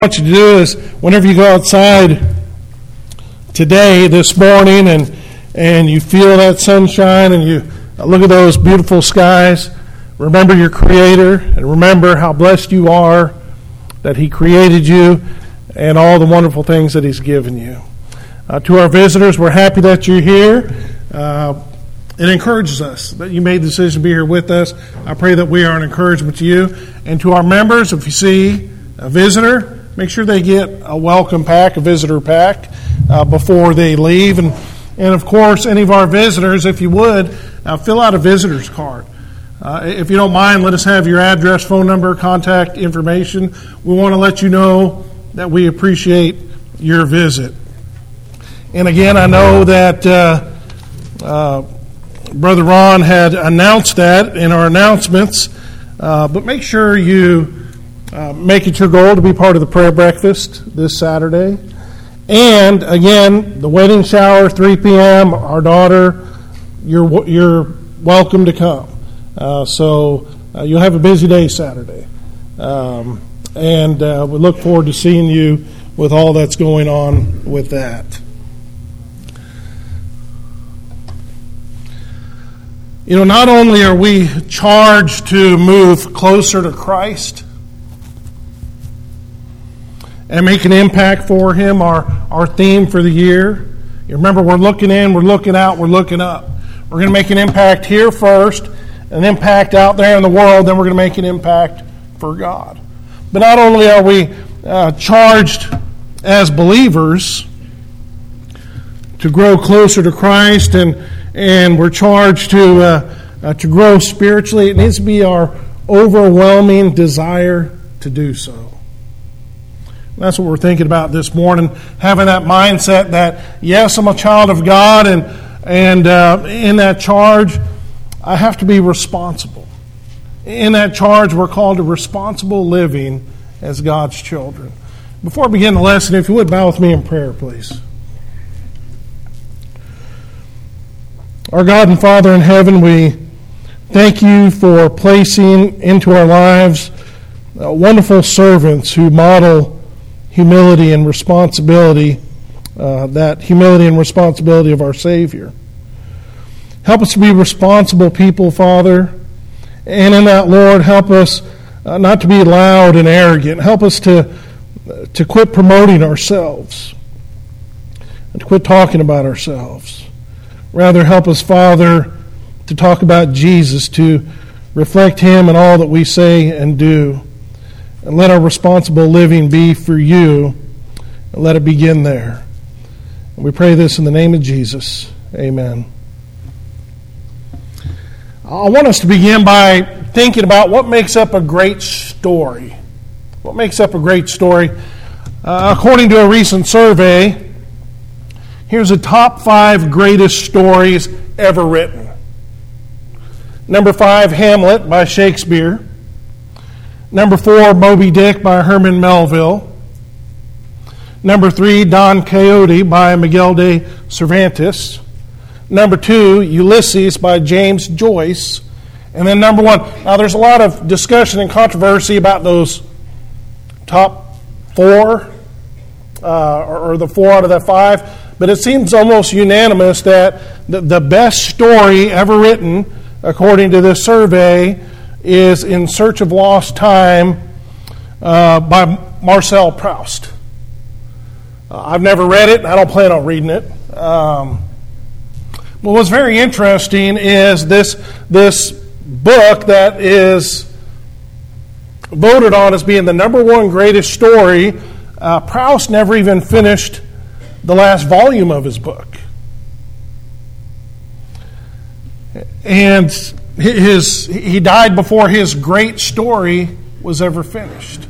What you do is whenever you go outside today, this morning, and you feel that sunshine and you look at those beautiful skies, remember your Creator and remember how blessed you are that He created you and all the wonderful things that He's given you. To our visitors, we're happy that you're here. It encourages us that you made the decision to be here with us. I pray that we are an encouragement to you. And to our members, if you see a visitor, make sure they get a welcome pack, a visitor pack, before they leave. And of course, any of our visitors, if you would, fill out a visitor's card. If you don't mind, let us have your address, phone number, contact information. We want to let you know that we appreciate your visit. And again, I know that Brother Ron had announced that in our announcements, but make sure you make it your goal to be part of the prayer breakfast this Saturday. And again, the wedding shower, 3 p.m., our daughter, you're welcome to come. So you'll have a busy day Saturday. And we look forward to seeing you with all that's going on with that. You know, not only are we charged to move closer to Christ and make an impact for Him, our theme for the year. You remember, we're looking in, we're looking out, we're looking up. We're going to make an impact here first, an impact out there in the world, then we're going to make an impact for God. But not only are we charged as believers to grow closer to Christ, and we're charged to grow spiritually, it needs to be our overwhelming desire to do so. That's what we're thinking about this morning, having that mindset that, yes, I'm a child of God, and in that charge, I have to be responsible. In that charge, we're called to responsible living as God's children. Before I begin the lesson, if you would bow with me in prayer, please. Our God and Father in heaven, we thank you for placing into our lives wonderful servants who model humility and responsibility, that humility and responsibility of our Savior. Help us to be responsible people, Father, and in that, Lord, help us not to be loud and arrogant. Help us to quit promoting ourselves and to quit talking about ourselves. Rather, help us, Father, to talk about Jesus, to reflect Him in all that we say and do. And let our responsible living be for you, and let it begin there. And we pray this in the name of Jesus. Amen. I want us to begin by thinking about what makes up a great story. What makes up a great story? According to a recent survey, here's the top 5 greatest stories ever written. Number 5, Hamlet by Shakespeare. Number 4, Moby Dick by Herman Melville. Number 3, Don Quixote by Miguel de Cervantes. Number 2, Ulysses by James Joyce. And then number 1. Now, there's a lot of discussion and controversy about those top 4, or the 4 out of the 5. But it seems almost unanimous that the best story ever written, according to this survey, is In Search of Lost Time by Marcel Proust. I've never read it, and I don't plan on reading it. But what's very interesting is this book that is voted on as being the number 1 greatest story. Proust never even finished the last volume of his book. And he died before his great story was ever finished.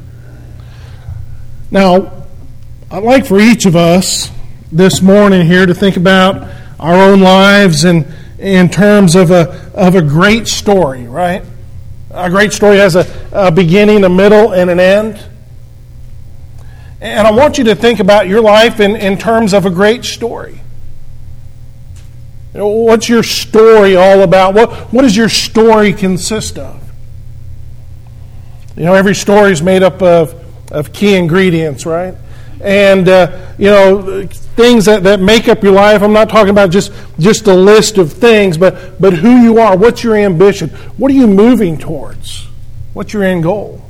Now, I'd like for each of us this morning here to think about our own lives and in terms of a great story, right? A great story has a beginning, a middle, and an end. And I want you to think about your life in terms of a great story. You know, what's your story all about? What does your story consist of? You know, every story is made up of of key ingredients, right? And, things that make up your life. I'm not talking about just a list of things, but who you are. What's your ambition? What are you moving towards? What's your end goal?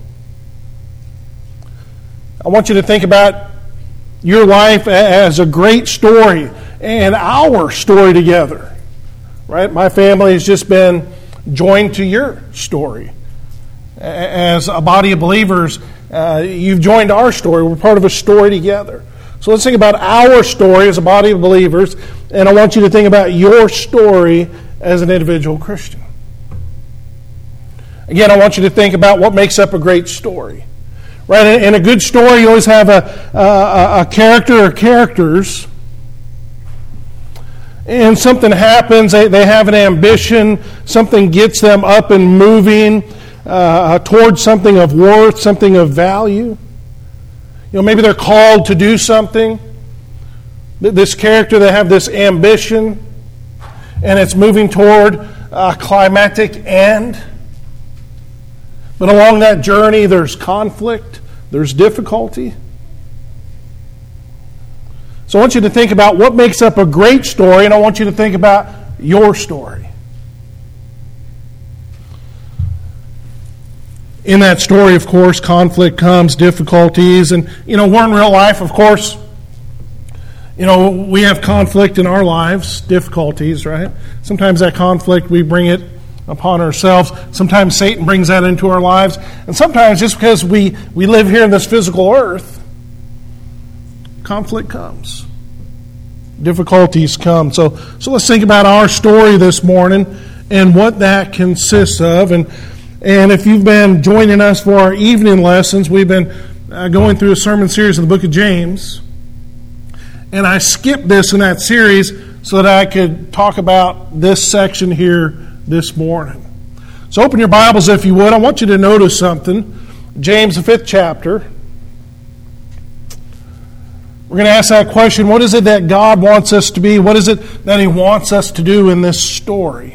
I want you to think about your life as a great story and our story together, right? My family has just been joined to your story. As a body of believers, you've joined our story. We're part of a story together. So let's think about our story as a body of believers, and I want you to think about your story as an individual Christian. Again, I want you to think about what makes up a great story. Right? In a good story, you always have a character or characters, and something happens, they have an ambition, something gets them up and moving towards something of worth, something of value. Maybe they're called to do something. This character, they have this ambition, and it's moving toward a climactic end. But along that journey, there's conflict, there's difficulty. So I want you to think about what makes up a great story, and I want you to think about your story. In that story, of course, conflict comes, difficulties, and, we're in real life, of course. We have conflict in our lives, difficulties, right? Sometimes that conflict, we bring it upon ourselves. Sometimes Satan brings that into our lives. And sometimes just because we live here in this physical earth, conflict comes. Difficulties come. So let's think about our story this morning and what that consists of. And if you've been joining us for our evening lessons, we've been going through a sermon series in the book of James. And I skipped this in that series so that I could talk about this section here this morning. So open your Bibles if you would. I want you to notice something. James, the 5th chapter. We're going to ask that question, what is it that God wants us to be? What is it that He wants us to do in this story?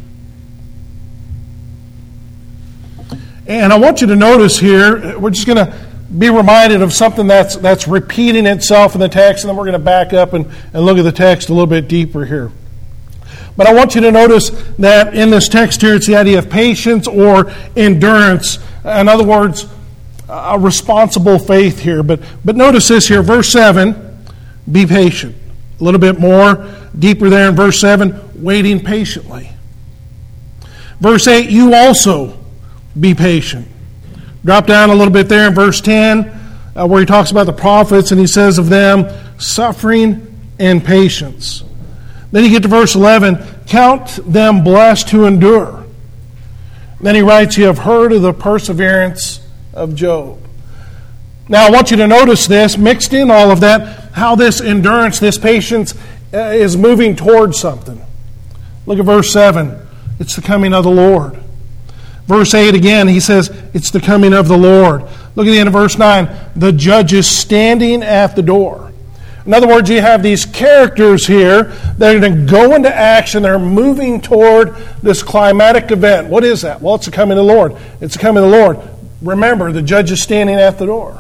And I want you to notice here, we're just going to be reminded of something that's repeating itself in the text, and then we're going to back up and look at the text a little bit deeper here. But I want you to notice that in this text here, it's the idea of patience or endurance. In other words, a responsible faith here. But notice this here, verse 7, be patient. A little bit more, deeper there in verse 7, waiting patiently. Verse 8, you also be patient. Drop down a little bit there in verse 10, where he talks about the prophets, and he says of them, suffering and patience. Then you get to verse 11, count them blessed who endure. Then he writes, you have heard of the perseverance of Job. Now I want you to notice this, mixed in all of that, how this endurance, this patience is moving towards something. Look at verse 7. It's the coming of the Lord. Verse 8 again, he says, it's the coming of the Lord. Look at the end of verse 9. The judge is standing at the door. In other words, you have these characters here that are going to go into action. They're moving toward this climatic event. What is that? Well, it's the coming of the Lord. It's the coming of the Lord. Remember, the judge is standing at the door.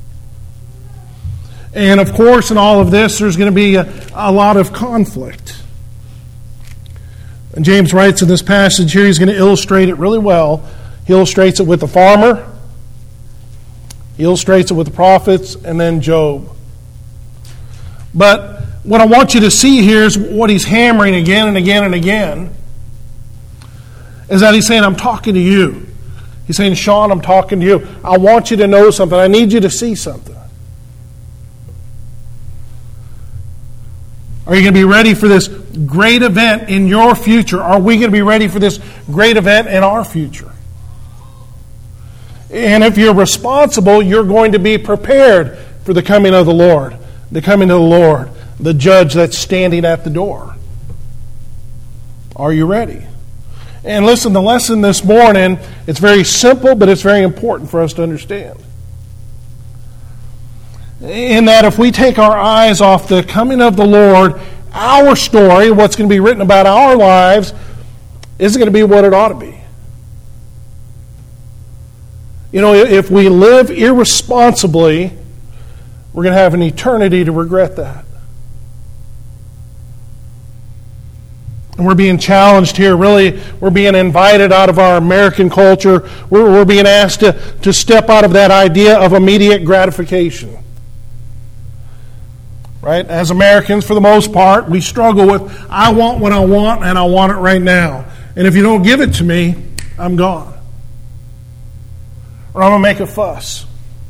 And of course, in all of this, there's going to be a lot of conflict. And James writes in this passage here, he's going to illustrate it really well. He illustrates it with the farmer. He illustrates it with the prophets, and then Job. But what I want you to see here is what he's hammering again and again and again, is that he's saying, I'm talking to you. He's saying, Sean, I'm talking to you. I want you to know something. I need you to see something. Are you going to be ready for this great event in your future? Are we going to be ready for this great event in our future? And if you're responsible, you're going to be prepared for the coming of the Lord. The coming of the Lord, the judge that's standing at the door. Are you ready? And listen, the lesson this morning, it's very simple, but it's very important for us to understand. In that if we take our eyes off the coming of the Lord, our story, what's going to be written about our lives, isn't going to be what it ought to be. You know, if we live irresponsibly, we're going to have an eternity to regret that. And we're being challenged here. Really, we're being invited out of our American culture. We're being asked to step out of that idea of immediate gratification. Right? As Americans, for the most part, we struggle with, I want what I want, and I want it right now. And if you don't give it to me, I'm gone. Or I'm going to make a fuss.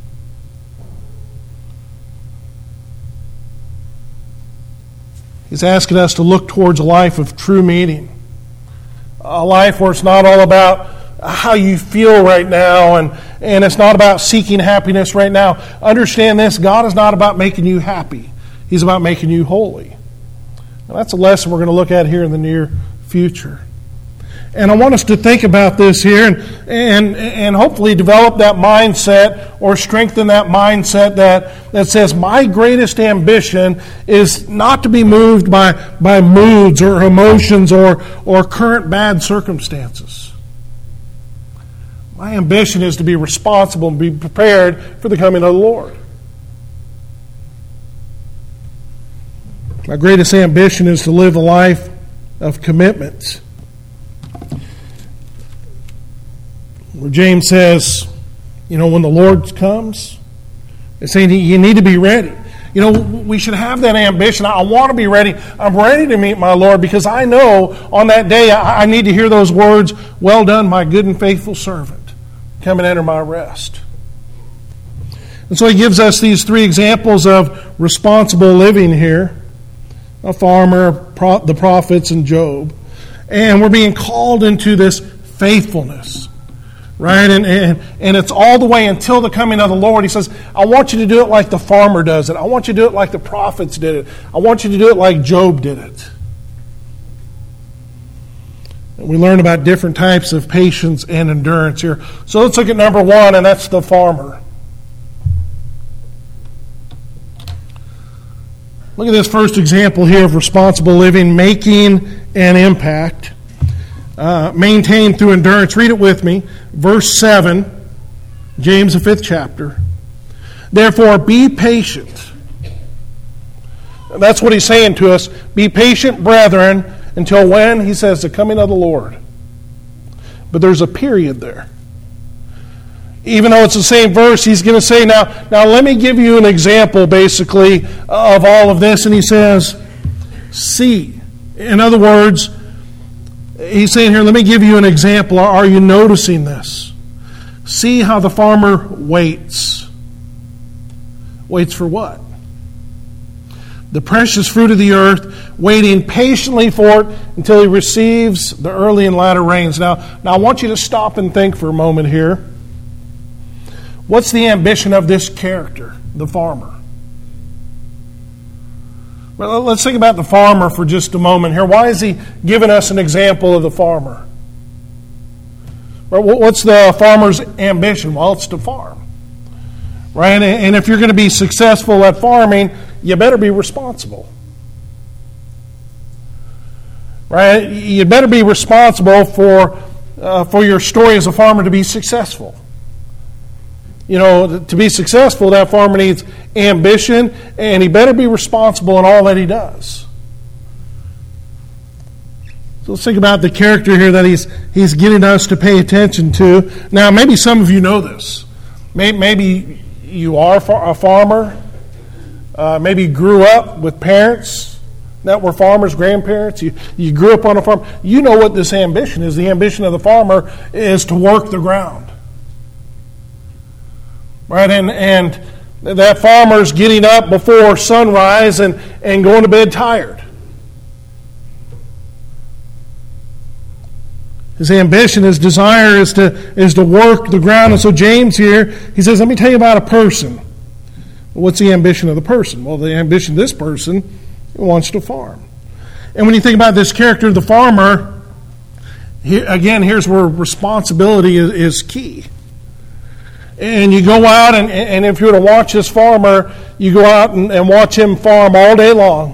He's asking us to look towards a life of true meaning. A life where it's not all about how you feel right now, and it's not about seeking happiness right now. Understand this, God is not about making you happy. He's about making you holy. And that's a lesson we're going to look at here in the near future. And I want us to think about this here and hopefully develop that mindset or strengthen that mindset that says my greatest ambition is not to be moved by moods or emotions or current bad circumstances. My ambition is to be responsible and be prepared for the coming of the Lord. My greatest ambition is to live a life of commitment. Where James says, you know, when the Lord comes, it's saying you need to be ready. You know, we should have that ambition. I want to be ready. I'm ready to meet my Lord because I know on that day I need to hear those words, well done, my good and faithful servant. Come and enter my rest. And so he gives us these three examples of responsible living here. A farmer, the prophets, and Job. And we're being called into this faithfulness. Right? And it's all the way until the coming of the Lord. He says, I want you to do it like the farmer does it. I want you to do it like the prophets did it. I want you to do it like Job did it. And we learn about different types of patience and endurance here. So let's look at number one, and that's the farmer. Look at this first example here of responsible living, making an impact. Maintained through endurance. Read it with me. Verse 7, James, the 5th chapter. Therefore, be patient. That's what he's saying to us. Be patient, brethren, until when? He says, the coming of the Lord. But there's a period there. Even though it's the same verse, he's going to say, now let me give you an example, basically, of all of this. And he says, see. In other words, he's saying here, let me give you an example. Are you noticing this? See how the farmer waits. Waits for what? The precious fruit of the earth, waiting patiently for it until he receives the early and latter rains. Now I want you to stop and think for a moment here. What's the ambition of this character, the farmer? Well, let's think about the farmer for just a moment here. Why is he giving us an example of the farmer? Well, what's the farmer's ambition? Well, it's to farm. Right? And if you're going to be successful at farming, you better be responsible. Right? You better be responsible for your story as a farmer to be successful. You know, to be successful, that farmer needs ambition, and he better be responsible in all that he does. So let's think about the character here that he's getting us to pay attention to. Now, maybe some of you know this. Maybe you are a farmer. Maybe you grew up with parents that were farmers, grandparents. You grew up on a farm. You know what this ambition is. The ambition of the farmer is to work the ground. Right, and that farmer's getting up before sunrise and going to bed tired. His ambition, his desire is to work the ground. And so James here, he says, let me tell you about a person. Well, what's the ambition of the person? Well, the ambition of this person wants to farm. And when you think about this character of the farmer, here's where responsibility is key. And you go out, and if you were to watch this farmer, you go out and watch him farm all day long.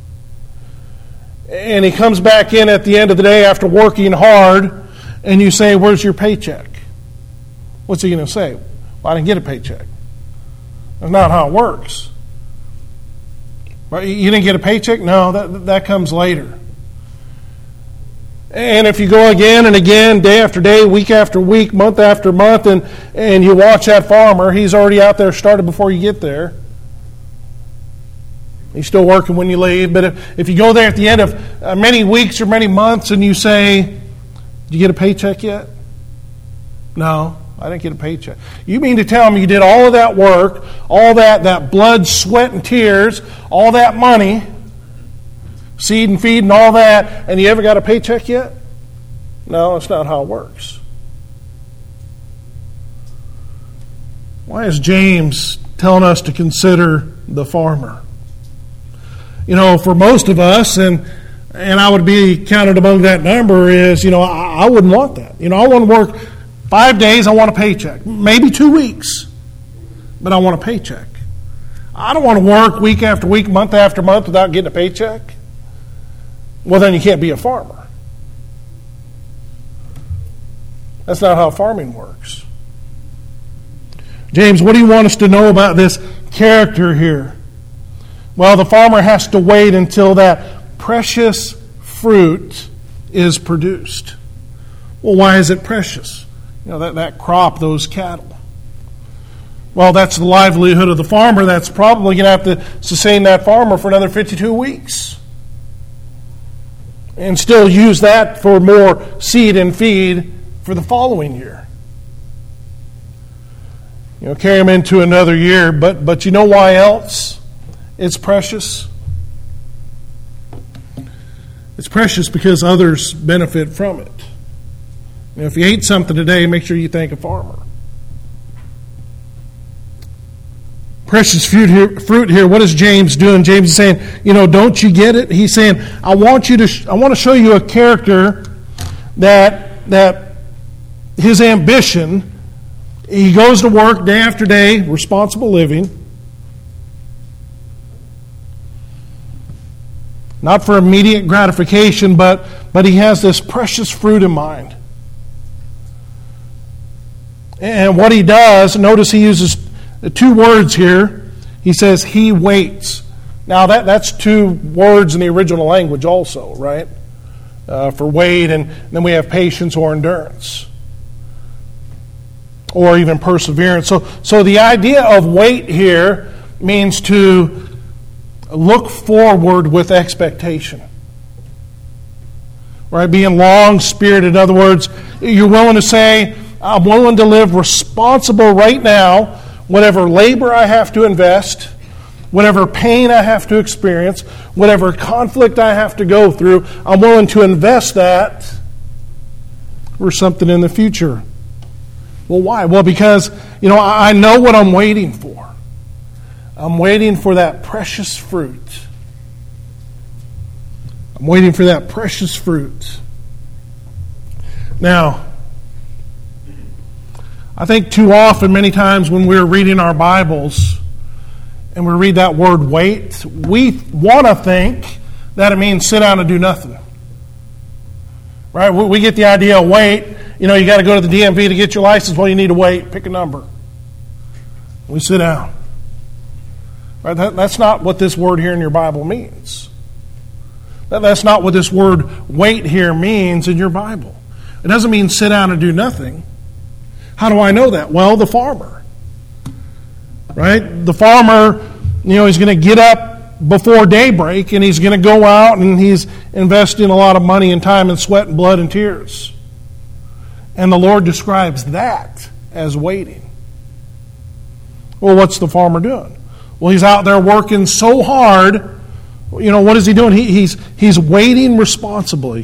And he comes back in at the end of the day after working hard, and you say, where's your paycheck? What's he going to say? Well, I didn't get a paycheck. That's not how it works. Right? You didn't get a paycheck? No, that comes later. And if you go again and again, day after day, week after week, month after month, and you watch that farmer, he's already out there started before you get there. He's still working when you leave. But if you go there at the end of many weeks or many months and you say, did you get a paycheck yet? No, I didn't get a paycheck. You mean to tell me you did all of that work, all that blood, sweat, and tears, all that money, seed and feed and all that, and you ever got a paycheck yet? No, that's not how it works. Why is James telling us to consider the farmer? You know, for most of us, and I would be counted among that number, is, I wouldn't want that. I want to work 5 days, I want a paycheck. Maybe 2 weeks, but I want a paycheck. I don't want to work week after week, month after month without getting a paycheck. Well, then you can't be a farmer. That's not how farming works. James, what do you want us to know about this character here? Well, the farmer has to wait until that precious fruit is produced. Well, why is it precious? That crop, those cattle. Well, that's the livelihood of the farmer. That's probably going to have to sustain that farmer for another 52 weeks. And still use that for more seed and feed for the following year. Carry them into another year. But you know why else it's precious? It's precious because others benefit from it. If you eat something today, make sure you thank a farmer. Precious fruit here. What is James doing? James is saying, don't you get it? He's saying, I want to show you a character that his ambition, he goes to work day after day, responsible living, not for immediate gratification, but he has this precious fruit in mind. And what he does, notice he uses 2 words here. He says, he waits. Now, that's 2 words in the original language also, right? For wait, and then we have patience or endurance. Or even perseverance. So the idea of wait here means to look forward with expectation. Right? Being long-spirited. In other words, you're willing to say, I'm willing to live responsible right now, whatever labor I have to invest, whatever pain I have to experience, whatever conflict I have to go through, I'm willing to invest that for something in the future. Well, why? Well, because, I know what I'm waiting for. I'm waiting for that precious fruit. I'm waiting for that precious fruit. Now, I think too often, many times when we're reading our Bibles and we read that word wait, we want to think that it means sit down and do nothing. Right? We get the idea of wait. You got to go to the DMV to get your license. Well, you need to wait. Pick a number. We sit down. Right? That's not what this word here in your Bible means. That's not what this word wait here means in your Bible. It doesn't mean sit down and do nothing. How do I know that? Well, the farmer. Right? The farmer, he's going to get up before daybreak and he's going to go out and he's investing a lot of money and time and sweat and blood and tears. And the Lord describes that as waiting. Well, what's the farmer doing? Well, he's out there working so hard. What is he doing? He's waiting responsibly.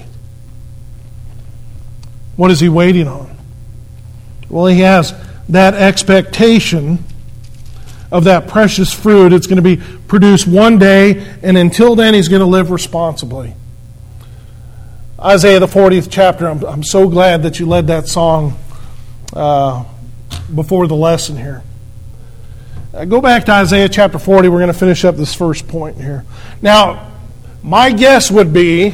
What is he waiting on? Well, he has that expectation of that precious fruit. It's going to be produced one day, and until then, he's going to live responsibly. Isaiah, the 40th chapter, I'm so glad that you led that song before the lesson here. Go back to Isaiah chapter 40. We're going to finish up this first point here. Now, my guess would be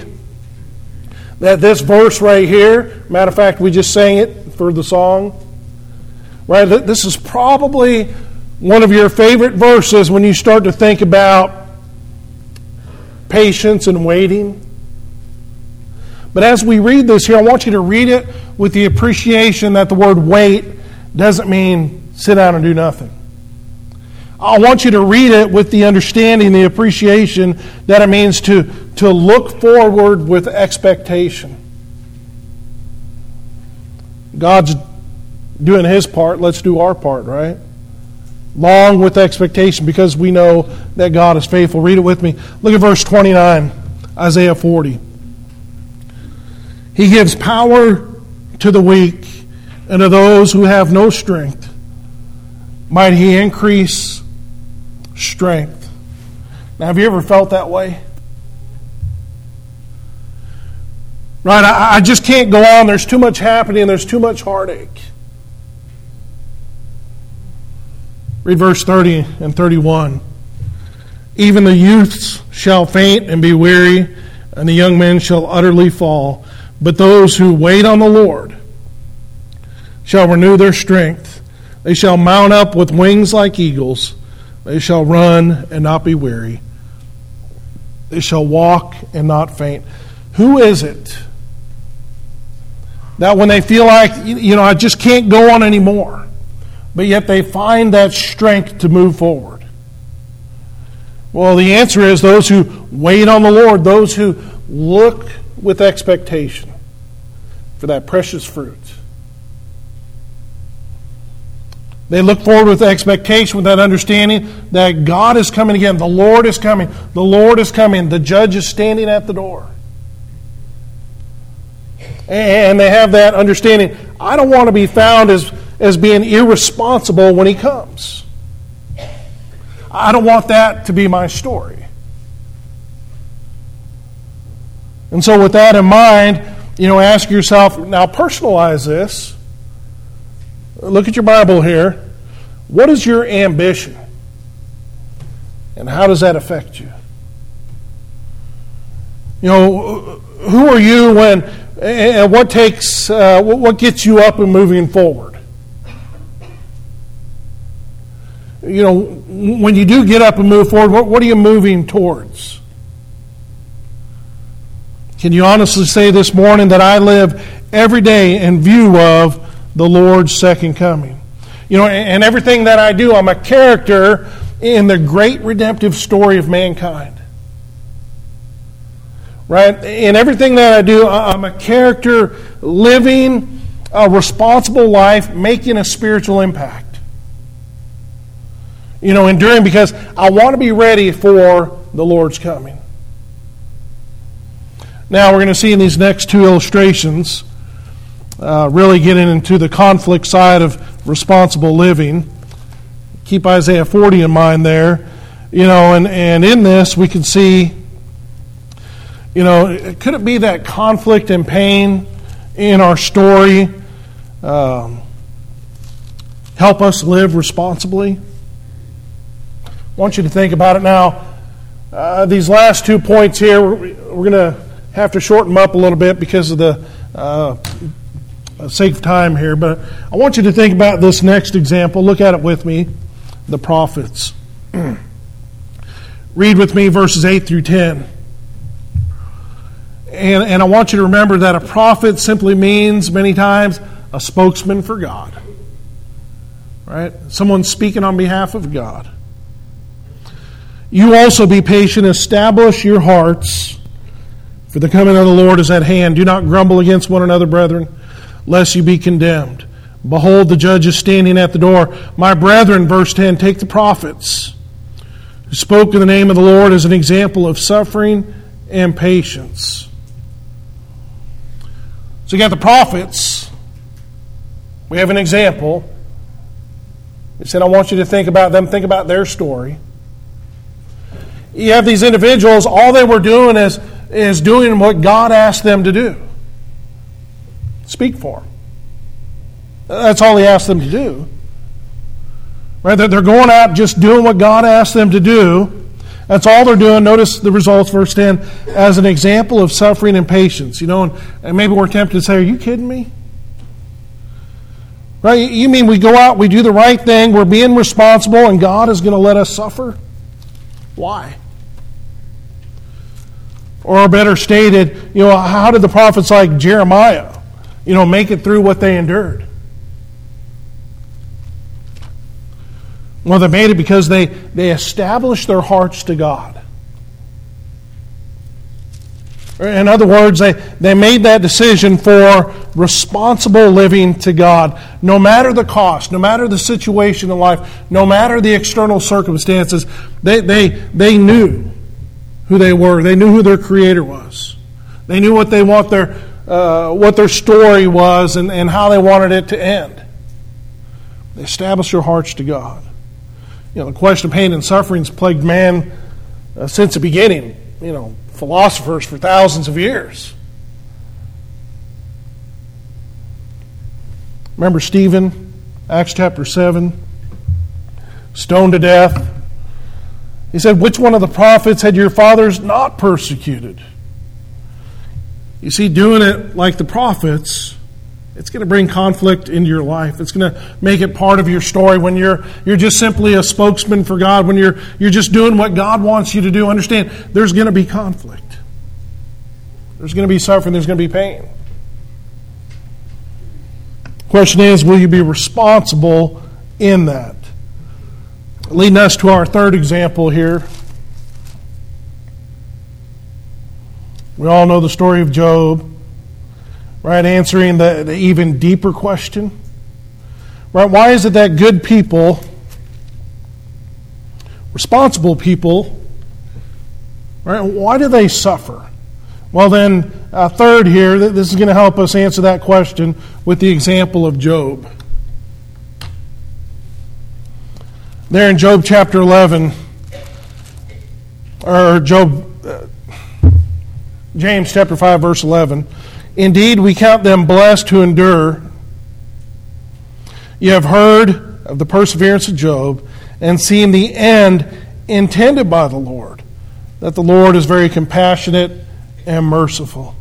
that this verse right here, matter of fact, we just sang it for the song, Right? This is probably one of your favorite verses when you start to think about patience and waiting. But as we read this here, I want you to read it with the appreciation that the word wait doesn't mean sit down and do nothing. I want you to read it with the understanding, the appreciation that it means to look forward with expectation. God's doing His part, let's do our part, right? Long with expectation because we know that God is faithful. Read it with me. Look at verse 29, Isaiah 40. He gives power to the weak and to those who have no strength. Might He increase strength. Now, have you ever felt that way? Right, I just can't go on. There's too much happening. There's too much heartache. Read verse 30 and 31. Even the youths shall faint and be weary, and the young men shall utterly fall. But those who wait on the Lord shall renew their strength. They shall mount up with wings like eagles. They shall run and not be weary. They shall walk and not faint. Who is it that when they feel like, I just can't go on anymore, but yet they find that strength to move forward? Well, the answer is those who wait on the Lord, those who look with expectation for that precious fruit. They look forward with expectation, with that understanding that God is coming again. The Lord is coming. The Lord is coming. The judge is standing at the door. And they have that understanding. I don't want to be found as being irresponsible when He comes. I don't want that to be my story. And so with that in mind, ask yourself, now personalize this. Look at your Bible here. What is your ambition? And how does that affect you? Who are you when, and what gets you up and moving forward? When you do get up and move forward, what are you moving towards? Can you honestly say this morning that I live every day in view of the Lord's second coming? And everything that I do, I'm a character in the great redemptive story of mankind. Right? In everything that I do, I'm a character living a responsible life, making a spiritual impact. Enduring because I want to be ready for the Lord's coming. Now we're going to see in these next two illustrations, really getting into the conflict side of responsible living. Keep Isaiah 40 in mind there. And in this we can see, could it be that conflict and pain in our story help us live responsibly? I want you to think about it now. These last 2 points here, we're going to have to shorten them up a little bit because of the sake of time here. But I want you to think about this next example. Look at it with me. The prophets. Read with me verses 8 through 10. And I want you to remember that a prophet simply means many times a spokesman for God. Right? Someone speaking on behalf of God. You also be patient, establish your hearts, for the coming of the Lord is at hand. Do not grumble against one another, brethren, lest you be condemned. Behold, the judge is standing at the door. My brethren, verse 10, take the prophets who spoke in the name of the Lord as an example of suffering and patience. So you got the prophets. We have an example. He said, I want you to think about them, think about their story. You have these individuals, all they were doing is doing what God asked them to do. Speak for Him. That's all He asked them to do. Right? They're going out just doing what God asked them to do. That's all they're doing. Notice the results, verse 10, as an example of suffering and patience. And maybe we're tempted to say, are you kidding me? Right? You mean we go out, we do the right thing, we're being responsible, and God is going to let us suffer? Why? Or better stated, how did the prophets like Jeremiah, make it through what they endured? Well, they made it because they established their hearts to God. In other words, they made that decision for responsible living to God. No matter the cost, no matter the situation in life, no matter the external circumstances, they knew who they were. They knew who their Creator was. They knew what their story was and how they wanted it to end. They established their hearts to God. The question of pain and suffering has plagued man since the beginning. Philosophers for thousands of years. Remember Stephen, Acts chapter 7, stoned to death. He said, "Which one of the prophets had your fathers not persecuted?" You see, doing it like the prophets, it's going to bring conflict into your life. It's going to make it part of your story when you're just simply a spokesman for God, when you're just doing what God wants you to do. Understand, there's going to be conflict. There's going to be suffering. There's going to be pain. Question is, will you be responsible in that? Leading us to our third example here. We all know the story of Job. Right, answering the even deeper question. Right, why is it that good people, responsible people, right, why do they suffer? Well then, third here, this is going to help us answer that question with the example of Job. There in Job chapter 11, or James chapter 5 verse 11, "Indeed, we count them blessed who endure. You have heard of the perseverance of Job and seen the end intended by the Lord, that the Lord is very compassionate and merciful."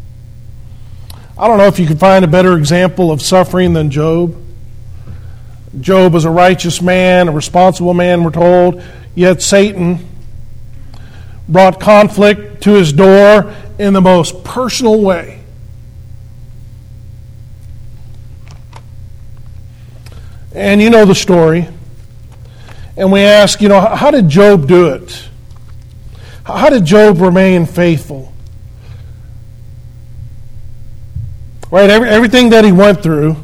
I don't know if you could find a better example of suffering than Job. Job was a righteous man, a responsible man, we're told, yet Satan brought conflict to his door in the most personal way. And you know the story. And we ask, how did Job do it? How did Job remain faithful? Right, everything that he went through,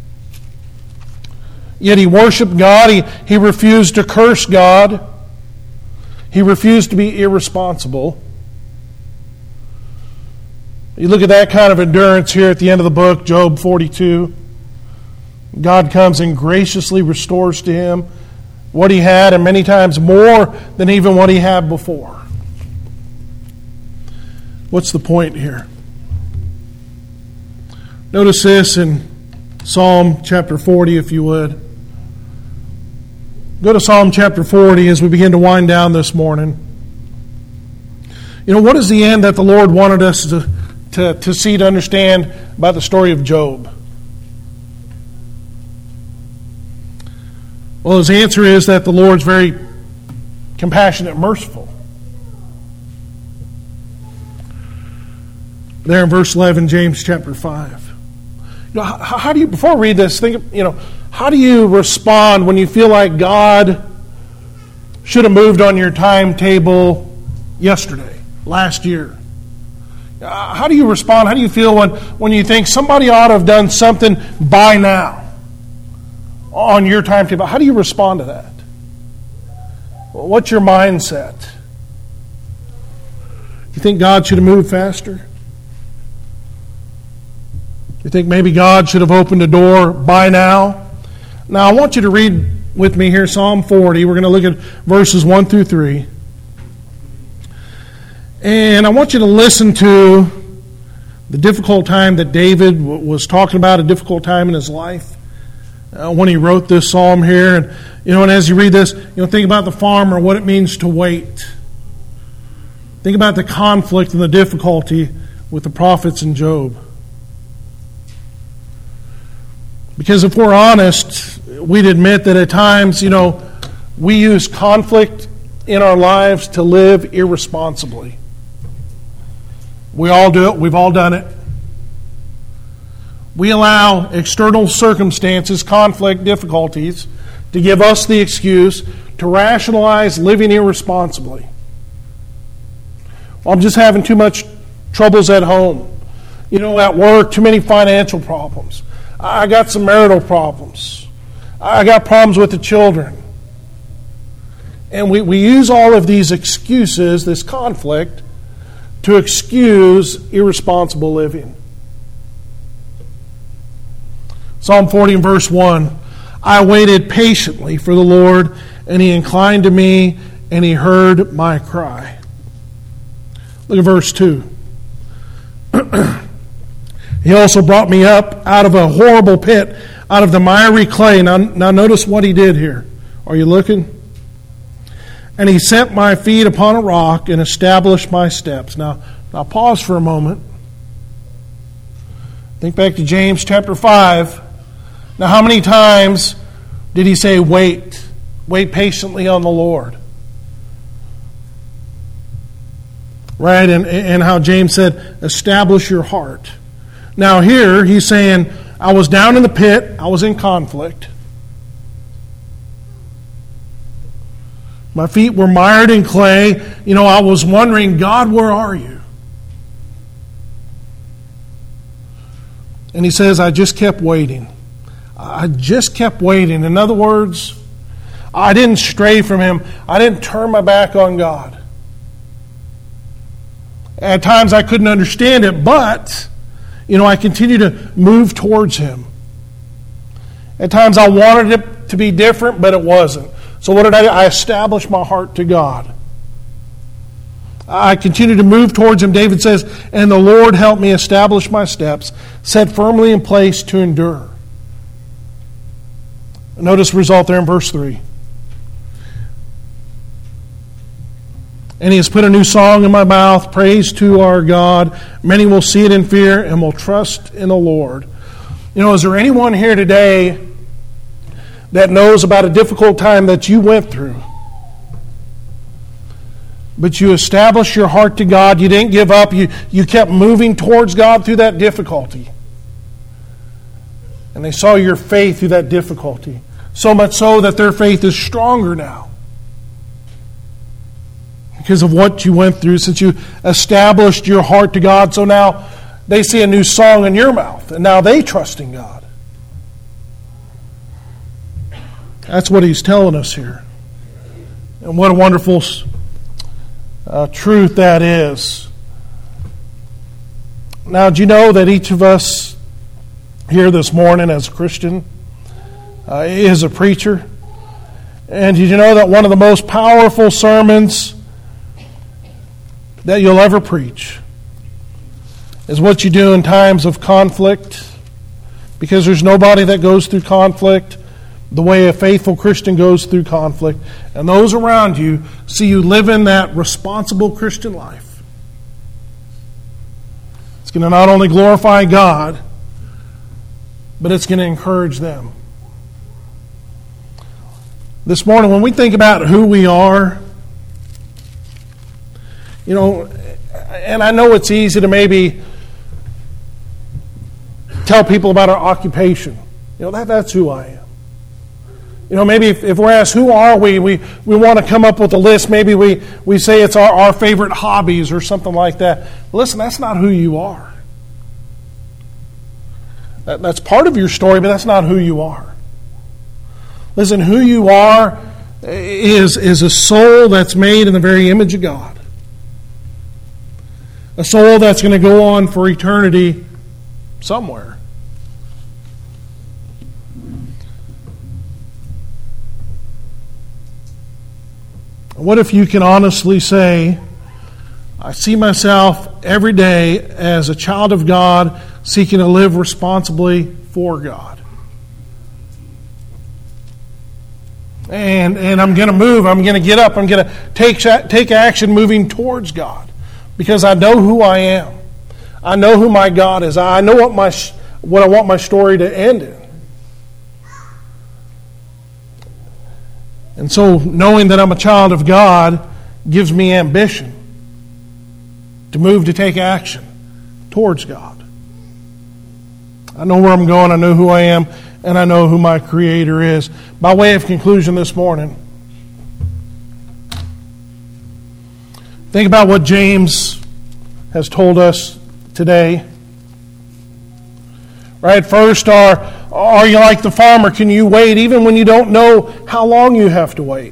yet he worshiped God. He refused to curse God. He refused to be irresponsible. You look at that kind of endurance here at the end of the book, Job 42. God comes and graciously restores to him what he had, and many times more than even what he had before. What's the point here? Notice this in Psalm chapter 40, if you would. Go to Psalm chapter 40 as we begin to wind down this morning. What is the end that the Lord wanted us to see, to understand about the story of Job? Well, his answer is that the Lord's very compassionate and merciful. There in verse 11, James chapter 5. How do you, before I read this, think, how do you respond when you feel like God should have moved on your timetable yesterday, last year? How do you respond? How do you feel when you think somebody ought to have done something by now on your timetable? How do you respond to that? What's your mindset? You think God should have moved faster? You think maybe God should have opened a door by now? Now, I want you to read with me here Psalm 40. We're going to look at verses 1 through 3. And I want you to listen to the difficult time that David was talking about, a difficult time in his life when he wrote this psalm here. And, and as you read this, think about the farmer, what it means to wait. Think about the conflict and the difficulty with the prophets and Job. Because if we're honest, we'd admit that at times, we use conflict in our lives to live irresponsibly. We all do it. We've all done it. We allow external circumstances, conflict, difficulties to give us the excuse to rationalize living irresponsibly. Well, I'm just having too much troubles at home. At work, too many financial problems. I got some marital problems. I got problems with the children. And we use all of these excuses, this conflict, to excuse irresponsible living. Psalm 40 and verse 1, I waited patiently for the Lord, and He inclined to me, and He heard my cry. Look at verse 2. He also brought me up out of a horrible pit, out of the miry clay. Now notice what He did here. Are you looking? And He set my feet upon a rock and established my steps. Now pause for a moment. Think back to James chapter 5. Now how many times did He say, wait patiently on the Lord? Right? And how James said, establish your heart. Now here He's saying, I was down in the pit, I was in conflict. My feet were mired in clay. I was wondering, God, where are you? And He says, I just kept waiting. I just kept waiting. In other words, I didn't stray from Him. I didn't turn my back on God. At times I couldn't understand it, but, I continued to move towards Him. At times I wanted it to be different, but it wasn't. So what did I do? I established my heart to God. I continued to move towards Him. David says, and the Lord helped me establish my steps, set firmly in place to endure. Notice the result there in verse 3. And He has put a new song in my mouth, praise to our God. Many will see it in fear and will trust in the Lord. Is there anyone here today that knows about a difficult time that you went through? But you established your heart to God. You didn't give up. You kept moving towards God through that difficulty. And they saw your faith through that difficulty. So much so that their faith is stronger now. Because of what you went through, since you established your heart to God. So now they see a new song in your mouth. And now they trust in God. That's what He's telling us here. And what a wonderful truth that is. Now, do you know that each of us here this morning as a Christian is a preacher? And did you know that one of the most powerful sermons that you'll ever preach is what you do in times of conflict? Because there's nobody that goes through conflict the way a faithful Christian goes through conflict. And those around you see you living that responsible Christian life. It's going to not only glorify God, but it's going to encourage them. This morning, when we think about who we are, and I know it's easy to maybe tell people about our occupation. That's who I am. Maybe if we're asked, who are we want to come up with a list. Maybe we say it's our favorite hobbies or something like that. Listen, that's not who you are. That's part of your story, but that's not who you are. Listen, who you are is a soul that's made in the very image of God. A soul that's going to go on for eternity somewhere. What if you can honestly say, I see myself every day as a child of God seeking to live responsibly for God. And I'm going to move, I'm going to get up, I'm going to take action moving towards God. Because I know who I am. I know who my God is. I know what I want my story to end in. And so knowing that I'm a child of God gives me ambition to move, to take action towards God. I know where I'm going, I know who I am, and I know who my Creator is. By way of conclusion this morning, think about what James has told us today. Right? First, are you like the farmer? Can you wait even when you don't know how long you have to wait?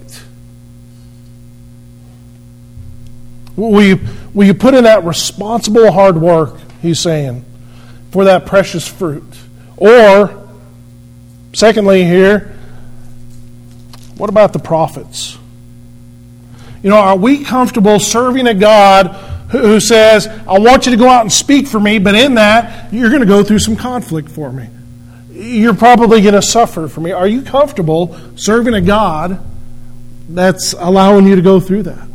Will you put in that responsible hard work, he's saying, for that precious fruit? Or, secondly here, what about the prophets? Are we comfortable serving a God who says, I want you to go out and speak for me, but in that, you're going to go through some conflict for me. You're probably going to suffer for me. Are you comfortable serving a God that's allowing you to go through that?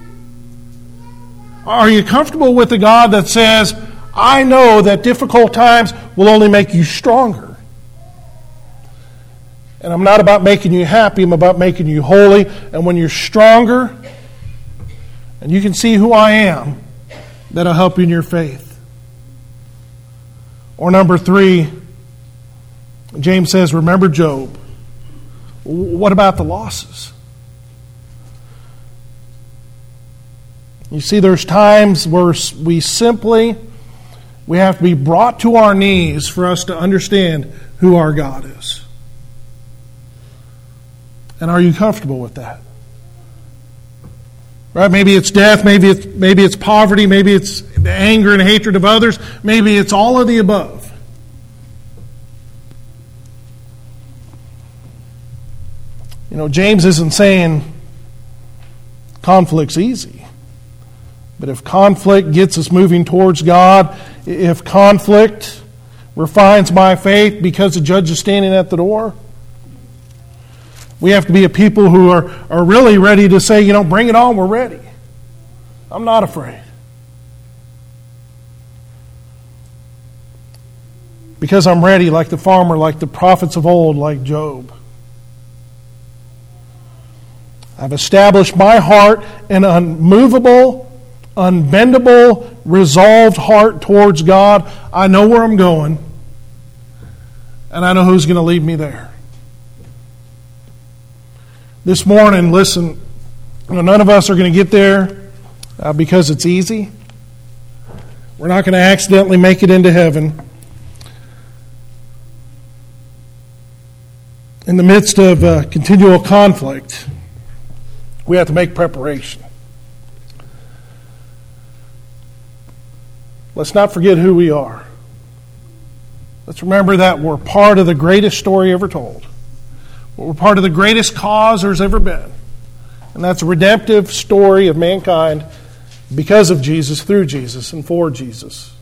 Are you comfortable with a God that says, I know that difficult times will only make you stronger? And I'm not about making you happy, I'm about making you holy. And when you're stronger, and you can see who I am, that'll help you in your faith. Or number 3, James says, remember Job. What about the losses? You see, there's times where we have to be brought to our knees for us to understand who our God is. And are you comfortable with that? Right? Maybe it's death, maybe it's poverty, maybe it's the anger and hatred of others, maybe it's all of the above. James isn't saying conflict's easy. But if conflict gets us moving towards God, if conflict refines my faith because the judge is standing at the door, we have to be a people who are really ready to say, bring it on, we're ready. I'm not afraid. Because I'm ready, like the farmer, like the prophets of old, like Job. I've established my heart an unmovable, unbendable, resolved heart towards God. I know where I'm going, and I know who's going to lead me there. This morning, listen, none of us are going to get there because it's easy. We're not going to accidentally make it into heaven. In the midst of continual conflict, we have to make preparation. Let's not forget who we are. Let's remember that we're part of the greatest story ever told. We're part of the greatest cause there's ever been. And that's a redemptive story of mankind because of Jesus, through Jesus, and for Jesus.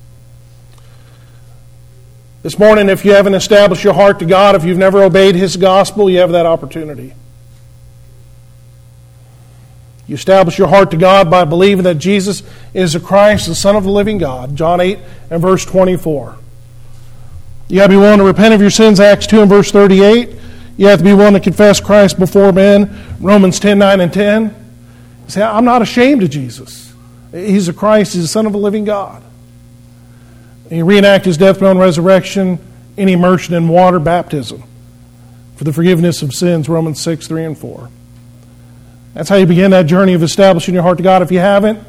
This morning, if you haven't established your heart to God, if you've never obeyed His gospel, you have that opportunity. You establish your heart to God by believing that Jesus is the Christ, the Son of the living God. John 8 and verse 24. You have to be willing to repent of your sins, Acts 2 and verse 38. You have to be willing to confess Christ before men, Romans 10, 9 and 10. You say, I'm not ashamed of Jesus. He's the Christ, He's the Son of the living God. And you reenact His death, burial, and resurrection in immersion in water baptism for the forgiveness of sins, Romans 6, 3 and 4. That's how you begin that journey of establishing your heart to God. If you haven't,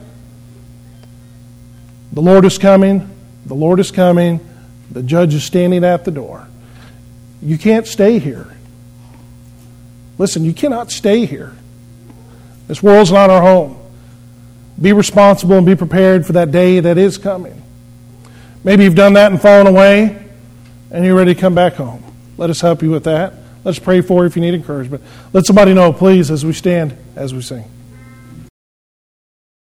the Lord is coming. The Lord is coming. The judge is standing at the door. You can't stay here. Listen, you cannot stay here. This world's not our home. Be responsible and be prepared for that day that is coming. Maybe you've done that and fallen away, and you're ready to come back home. Let us help you with that. Let's pray for you if you need encouragement. Let somebody know, please, as we stand, as we sing.